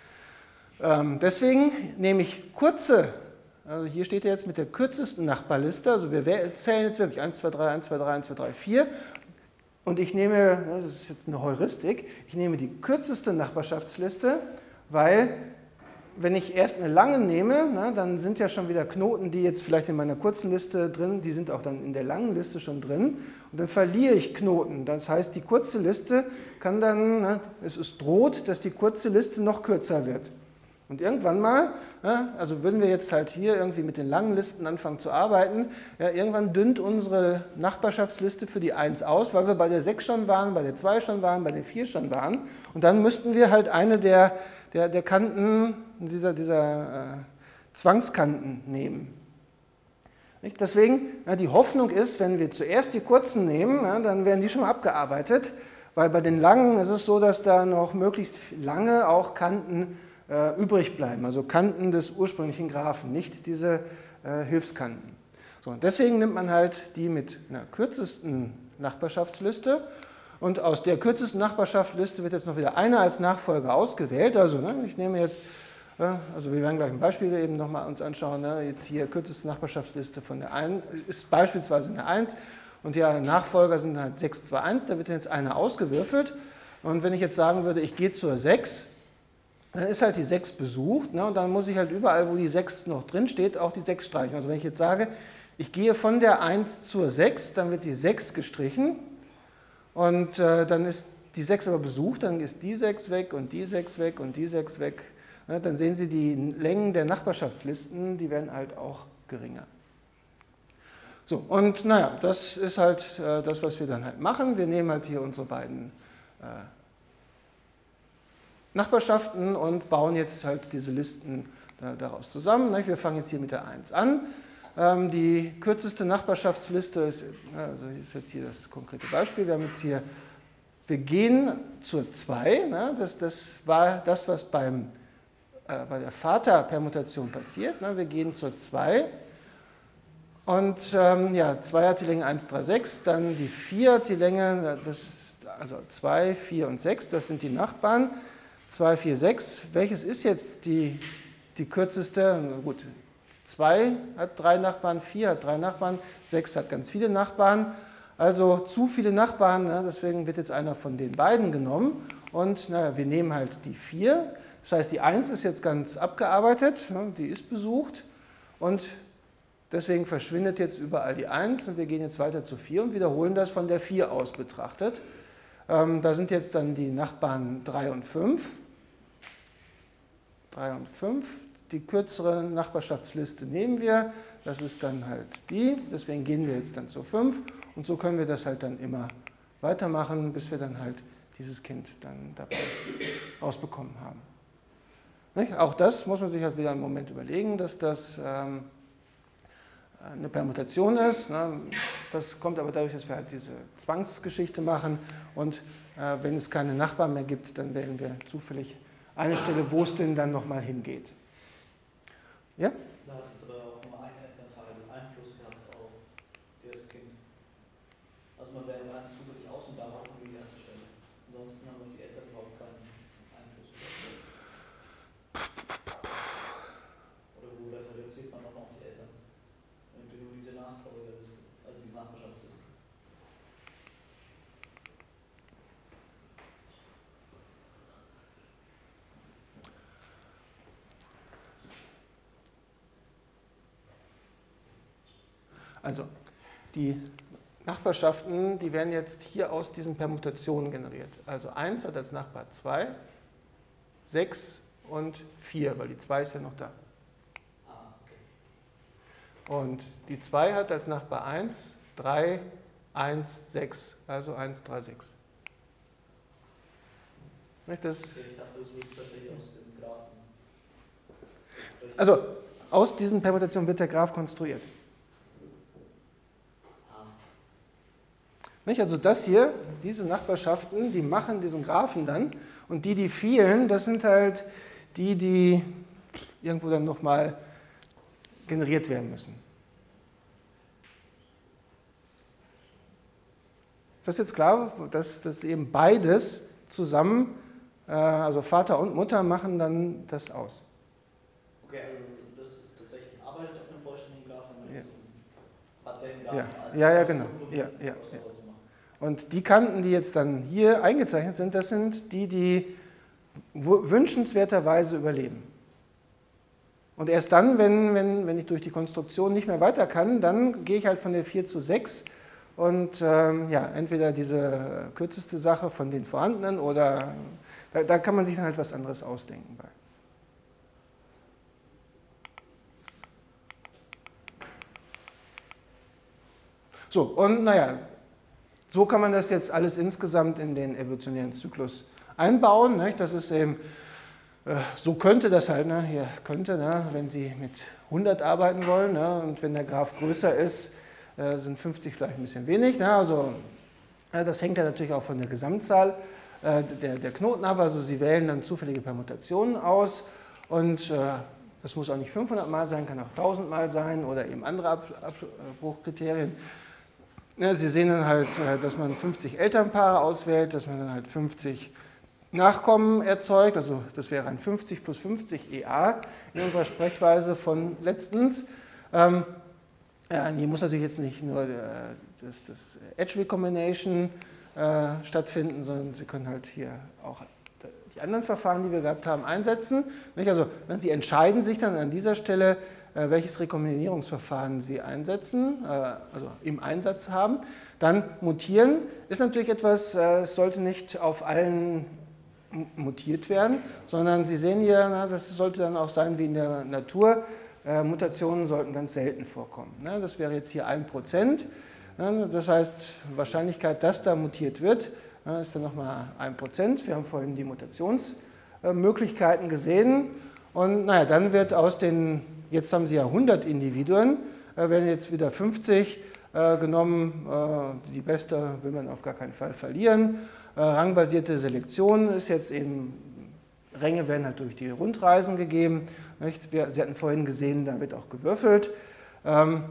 Ähm, deswegen nehme ich kurze, also hier steht ja jetzt mit der kürzesten Nachbarliste, also wir zählen jetzt wirklich eins, zwei, drei, eins, zwei, drei, eins, zwei, drei, vier. Und ich nehme, das ist jetzt eine Heuristik, ich nehme die kürzeste Nachbarschaftsliste, weil wenn ich erst eine lange nehme, na, dann sind ja schon wieder Knoten, die jetzt vielleicht in meiner kurzen Liste drin, die sind auch dann in der langen Liste schon drin. Und dann verliere ich Knoten. Das heißt, die kurze Liste kann dann, na, es ist droht, dass die kurze Liste noch kürzer wird. Und irgendwann mal, ja, also würden wir jetzt halt hier irgendwie mit den langen Listen anfangen zu arbeiten, ja, irgendwann dünnt unsere Nachbarschaftsliste für die eins aus, weil wir bei der sechs schon waren, bei der zwei schon waren, bei der vier schon waren. Und dann müssten wir halt eine der, der, der Kanten, dieser, dieser äh, Zwangskanten nehmen. Nicht? Deswegen, ja, die Hoffnung ist, wenn wir zuerst die kurzen nehmen, ja, dann werden die schon mal abgearbeitet, weil bei den langen ist es so, dass da noch möglichst lange auch Kanten äh, übrig bleiben, also Kanten des ursprünglichen Graphen, nicht diese äh, Hilfskanten. So, und deswegen nimmt man halt die mit einer kürzesten Nachbarschaftsliste. Und aus der kürzesten Nachbarschaftsliste wird jetzt noch wieder eine als Nachfolger ausgewählt. Also ne, ich nehme jetzt, äh, also wir werden gleich ein Beispiel eben nochmal uns anschauen. Ne, jetzt hier kürzeste Nachbarschaftsliste von der eins ist beispielsweise eine eins. Und ja, Nachfolger sind halt sechs, zwei, eins. Da wird jetzt eine ausgewürfelt. Und wenn ich jetzt sagen würde, ich gehe zur sechs, dann ist halt die sechs besucht. Ne, und dann muss ich halt überall, wo die sechs noch drin steht, auch die sechs streichen. Also wenn ich jetzt sage, ich gehe von der eins zur sechs, dann wird die sechs gestrichen. Und äh, dann ist die sechs aber besucht, dann ist die sechs weg und die sechs weg und die sechs weg. Ja, dann sehen Sie, die Längen der Nachbarschaftslisten, die werden halt auch geringer. So, und naja, das ist halt äh, das, was wir dann halt machen. Wir nehmen halt hier unsere beiden äh, Nachbarschaften und bauen jetzt halt diese Listen äh, daraus zusammen. Ne? Wir fangen jetzt hier mit der eins an. Ähm, die kürzeste Nachbarschaftsliste ist, also ist jetzt hier das konkrete Beispiel. Wir haben jetzt hier, wir gehen zur zwei. Ne? Das, das war das, was beim, äh, bei der Vaterpermutation passiert. Ne? Wir gehen zur zwei. Und ähm, ja, zwei hat die Länge eins, drei, sechs, dann die vier hat die Länge, das, also zwei, vier und sechs, das sind die Nachbarn. zwei, vier, sechs, welches ist jetzt die, die kürzeste? Gut, zwei hat drei Nachbarn, vier hat drei Nachbarn, sechs hat ganz viele Nachbarn. Also zu viele Nachbarn, ne, deswegen wird jetzt einer von den beiden genommen. Und naja, wir nehmen halt die vier. Das heißt, die eins ist jetzt ganz abgearbeitet, ne, die ist besucht. Und deswegen verschwindet jetzt überall die eins und wir gehen jetzt weiter zu vier und wiederholen das von der vier aus betrachtet. Ähm, da sind jetzt dann die Nachbarn drei und fünf. drei und fünf. Die kürzere Nachbarschaftsliste nehmen wir, das ist dann halt die, deswegen gehen wir jetzt dann zu fünf und so können wir das halt dann immer weitermachen, bis wir dann halt dieses Kind dann dabei rausbekommen haben. Nicht? Auch das muss man sich halt wieder einen Moment überlegen, dass das ähm, eine Permutation ist. Ne? Das kommt aber dadurch, dass wir halt diese Zwangsgeschichte machen und äh, wenn es keine Nachbarn mehr gibt, dann wählen wir zufällig eine Stelle, wo es denn dann nochmal hingeht. Ja? Da hat jetzt aber auch nur ein Elternteil Einfluss gehabt auf das Kind. Also man wählt eins zufällig aus und darauf die erste Stelle. Ansonsten haben die Eltern überhaupt keinen Einfluss. Oder wo referenziert man noch auf die Eltern? Wenn du nur diese Nachfolgerliste, also diese Nachbarschaftsliste. Also, die Nachbarschaften, die werden jetzt hier aus diesen Permutationen generiert. Also eins hat als Nachbar zwei, sechs und vier, weil die zwei ist ja noch da. Ah, okay. Und die zwei hat als Nachbar eins, drei, eins, sechs, also eins, drei, sechs. Nicht, das Okay, ich dachte, das wird tatsächlich aus dem Graphen. also aus diesen Permutationen wird der Graph konstruiert. Nicht? Also das hier, diese Nachbarschaften, die machen diesen Graphen dann und die, die fehlen, das sind halt die, die irgendwo dann nochmal generiert werden müssen. Ist das jetzt klar, dass, dass eben beides zusammen, äh, also Vater und Mutter, machen dann das aus? Okay, also das ist tatsächlich arbeitet auf einem vollständigen Graphen, wenn Ja. es einen partiellen Ja, Graphen als ja, ja, genau. Ausdruck Ja, und ja, aus ja. sollte machen. Und die Kanten, die jetzt dann hier eingezeichnet sind, das sind die, die wünschenswerterweise überleben. Und erst dann, wenn, wenn, wenn ich durch die Konstruktion nicht mehr weiter kann, dann gehe ich halt von der vier zu sechs und ähm, ja, entweder diese kürzeste Sache von den vorhandenen oder da, da kann man sich dann halt was anderes ausdenken bei. So, und naja, so kann man das jetzt alles insgesamt in den evolutionären Zyklus einbauen. Nicht? Das ist eben, äh, so könnte das halt, ne? Hier könnte, ne? Wenn Sie mit hundert arbeiten wollen, ne? Und wenn der Graph größer ist, äh, sind fünfzig vielleicht ein bisschen wenig. Ne? Also äh, das hängt ja natürlich auch von der Gesamtzahl äh, der, der Knoten ab. Also Sie wählen dann zufällige Permutationen aus und äh, das muss auch nicht fünfhundert Mal sein, kann auch tausend Mal sein oder eben andere Ab Abbruchkriterien. Ja, Sie sehen dann halt, dass man fünfzig Elternpaare auswählt, dass man dann halt fünfzig Nachkommen erzeugt, also das wäre ein fünfzig plus fünfzig E A in unserer Sprechweise von letztens. Ähm, ja, hier muss natürlich jetzt nicht nur das, das Edge Recombination äh, stattfinden, sondern Sie können halt hier auch die anderen Verfahren, die wir gehabt haben, einsetzen. Nicht? Also Sie entscheiden sich dann an dieser Stelle, welches Rekombinierungsverfahren Sie einsetzen, also im Einsatz haben. Dann mutieren ist natürlich etwas, es sollte nicht auf allen mutiert werden, sondern Sie sehen hier, das sollte dann auch sein wie in der Natur, Mutationen sollten ganz selten vorkommen. Das wäre jetzt hier ein Prozent, das heißt, Wahrscheinlichkeit, dass da mutiert wird, ist dann nochmal ein Prozent. Wir haben vorhin die Mutationsmöglichkeiten gesehen und naja, dann wird aus den Jetzt haben Sie ja hundert Individuen, äh, werden jetzt wieder fünfzig äh, genommen. Äh, die beste will man auf gar keinen Fall verlieren. Äh, rangbasierte Selektion ist jetzt eben, Ränge werden halt durch die Rundreisen gegeben. Nicht? Wir, Sie hatten vorhin gesehen, da wird auch gewürfelt. Ähm,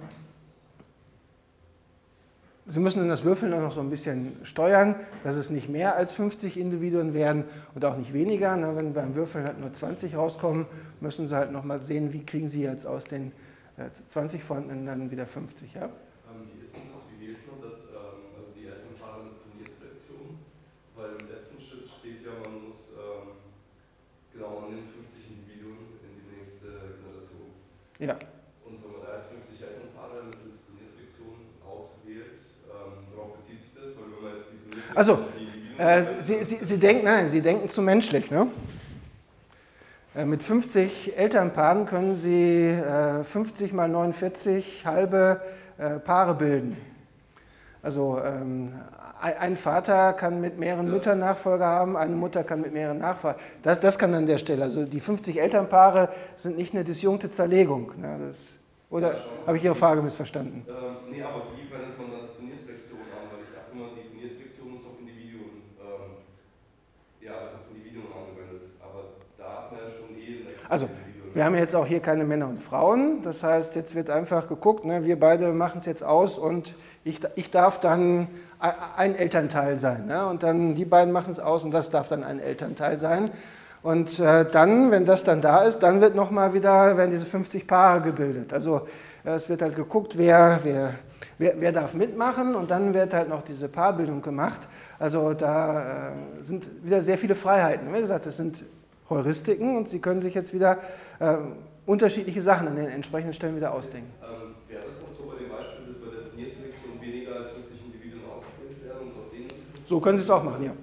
Sie müssen dann das Würfeln auch noch so ein bisschen steuern, dass es nicht mehr als fünfzig Individuen werden und auch nicht weniger. Ne? Wenn beim Würfeln halt nur zwanzig rauskommen, müssen Sie halt nochmal sehen, wie kriegen Sie jetzt aus den äh, zwanzig vorhandenen dann wieder fünfzig. Ja? Ähm, wie ist denn das, wie wählt man das, ähm, also die Elternpaare mit Turnierselektion? Weil im letzten Schritt steht ja, man muss, ähm, genau, man nimmt fünfzig Individuen in die nächste Generation. Ja. Und wenn man da jetzt fünfzig Elternpaare mittels Turnierselektion auswählt, worauf bezieht sich das? Weil wenn man jetzt die Also, äh, Sie, Sie, Sie, denken, nein, Sie denken zu menschlich. Ne? Äh, mit fünfzig Elternpaaren können Sie äh, fünfzig mal neunundvierzig halbe äh, Paare bilden. Also ähm, ein Vater kann mit mehreren ja. Müttern Nachfolger haben, eine Mutter kann mit mehreren Nachfolger. Das, das kann an der Stelle. Also die fünfzig Elternpaare sind nicht eine disjunkte Zerlegung. Ne? Das Oder habe ich Ihre Frage missverstanden? Ähm, nee, aber wie wendet man da die Turnierselektion an? Weil ich dachte immer, die Turnierselektion ist auf Individuen, ähm, ja, auf Individuen angewendet. Aber da hat man ja schon eh ein Also, Individuum. wir haben jetzt auch hier keine Männer und Frauen. Das heißt, jetzt wird einfach geguckt, ne, wir beide machen es jetzt aus und ich, ich darf dann ein Elternteil sein. Ne? Und dann die beiden machen es aus und das darf dann ein Elternteil sein. Und äh, dann, wenn das dann da ist, dann wird nochmal wieder, werden diese fünfzig Paare gebildet. Also äh, es wird halt geguckt, wer, wer, wer, wer darf mitmachen und dann wird halt noch diese Paarbildung gemacht. Also da äh, sind wieder sehr viele Freiheiten. Wie gesagt, das sind Heuristiken und Sie können sich jetzt wieder äh, unterschiedliche Sachen an den entsprechenden Stellen wieder ausdenken. Ähm, Wäre das dann so bei dem Beispiel, dass bei der Turnierselektion weniger als vierzig Individuen ausgewählt werden und aus denen... So können Sie es auch machen, ja.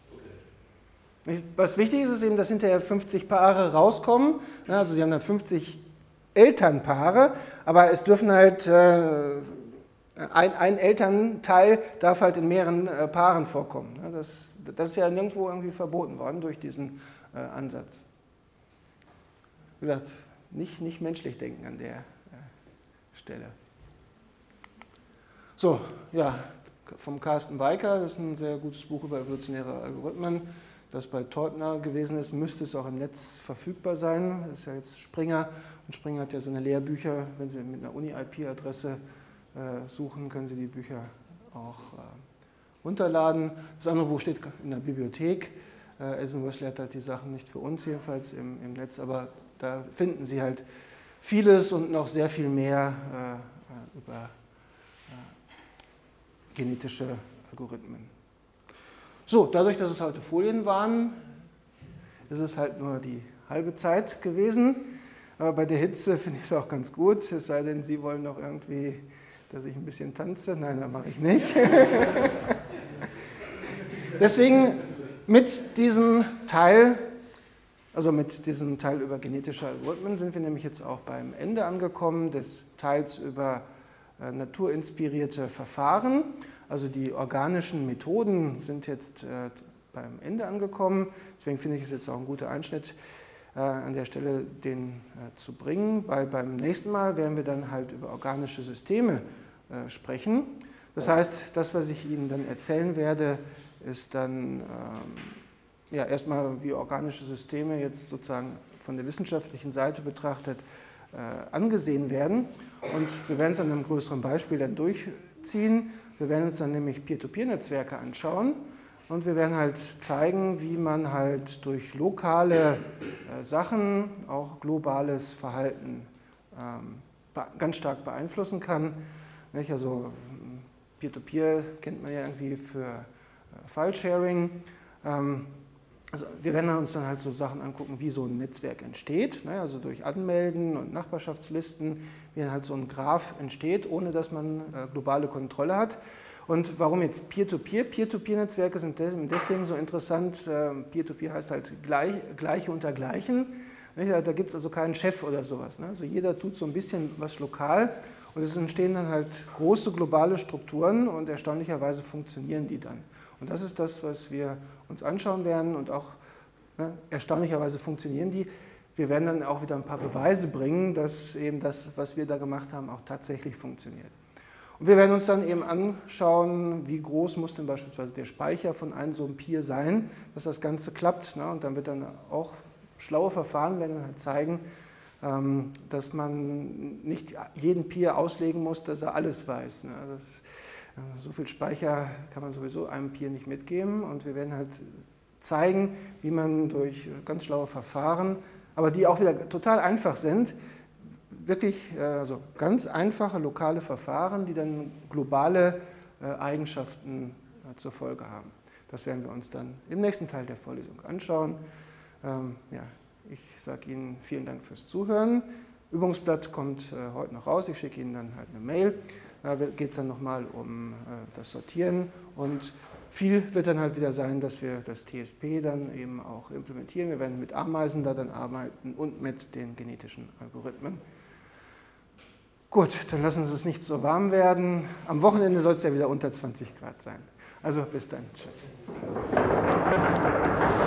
Was wichtig ist, ist eben, dass hinterher fünfzig Paare rauskommen. Also Sie haben dann fünfzig Elternpaare, aber es dürfen halt, äh, ein, ein Elternteil darf halt in mehreren äh, Paaren vorkommen. Das, das ist ja nirgendwo irgendwie verboten worden durch diesen äh, Ansatz. Wie gesagt, nicht, nicht menschlich denken an der äh, Stelle. So, ja, vom Carsten Weicker, das ist ein sehr gutes Buch über evolutionäre Algorithmen. Das bei Teubner gewesen ist, müsste es auch im Netz verfügbar sein. Das ist ja jetzt Springer und Springer hat ja seine Lehrbücher. Wenn Sie mit einer Uni-I P-Adresse äh, suchen, können Sie die Bücher auch äh, runterladen. Das andere Buch steht in der Bibliothek. Äh, Elson Wesley hat halt die Sachen nicht für uns jedenfalls im, im Netz, aber da finden Sie halt vieles und noch sehr viel mehr äh, über äh, genetische Algorithmen. So, dadurch, dass es heute Folien waren, ist es halt nur die halbe Zeit gewesen. Aber bei der Hitze finde ich es auch ganz gut, es sei denn, Sie wollen noch irgendwie, dass ich ein bisschen tanze. Nein, das mache ich nicht. Deswegen mit diesem Teil, also mit diesem Teil über genetische Algorithmen, sind wir nämlich jetzt auch beim Ende angekommen des Teils über äh, naturinspirierte Verfahren. Also die organischen Methoden sind jetzt äh, beim Ende angekommen. Deswegen finde ich es jetzt auch ein guter Einschnitt, äh, an der Stelle den äh, zu bringen, weil beim nächsten Mal werden wir dann halt über organische Systeme äh, sprechen. Das heißt, das, was ich Ihnen dann erzählen werde, ist dann ähm, ja, erstmal, wie organische Systeme jetzt sozusagen von der wissenschaftlichen Seite betrachtet äh, angesehen werden. Und wir werden es an einem größeren Beispiel dann durchziehen. Wir werden uns dann nämlich Peer-to-Peer-Netzwerke anschauen und wir werden halt zeigen, wie man halt durch lokale äh, Sachen auch globales Verhalten ähm, ganz stark beeinflussen kann. Nicht? Also Peer-to-Peer kennt man ja irgendwie für äh, File-Sharing. Ähm, also wir werden uns dann halt so Sachen angucken, wie so ein Netzwerk entsteht, ne? Also durch Anmelden und Nachbarschaftslisten, wie dann halt so ein Graph entsteht, ohne dass man äh, globale Kontrolle hat. Und warum jetzt Peer-to-Peer? Peer-to-Peer-Netzwerke sind deswegen so interessant. Äh, Peer-to-Peer heißt halt gleich, Gleiche unter Gleichen. Nicht? Da gibt es also keinen Chef oder sowas. Ne? Also jeder tut so ein bisschen was lokal und es entstehen dann halt große globale Strukturen und erstaunlicherweise funktionieren die dann. Und das ist das, was wir uns anschauen werden und auch ne, erstaunlicherweise funktionieren die. Wir werden dann auch wieder ein paar Beweise bringen, dass eben das, was wir da gemacht haben, auch tatsächlich funktioniert. Und wir werden uns dann eben anschauen, wie groß muss denn beispielsweise der Speicher von einem so einem Peer sein, dass das Ganze klappt. Ne? Und dann wird dann auch schlaue Verfahren werden dann halt zeigen, ähm, dass man nicht jeden Peer auslegen muss, dass er alles weiß. Ne? Das, So viel Speicher kann man sowieso einem Peer nicht mitgeben und wir werden halt zeigen, wie man durch ganz schlaue Verfahren, aber die auch wieder total einfach sind, wirklich also ganz einfache lokale Verfahren, die dann globale Eigenschaften zur Folge haben. Das werden wir uns dann im nächsten Teil der Vorlesung anschauen. Ja, ich sage Ihnen vielen Dank fürs Zuhören. Übungsblatt kommt heute noch raus, ich schicke Ihnen dann halt eine Mail. Da geht es dann nochmal um äh, das Sortieren und viel wird dann halt wieder sein, dass wir das T S P dann eben auch implementieren. Wir werden mit Ameisen da dann arbeiten und mit den genetischen Algorithmen. Gut, dann lassen Sie es nicht so warm werden. Am Wochenende soll es ja wieder unter zwanzig Grad sein. Also bis dann, tschüss.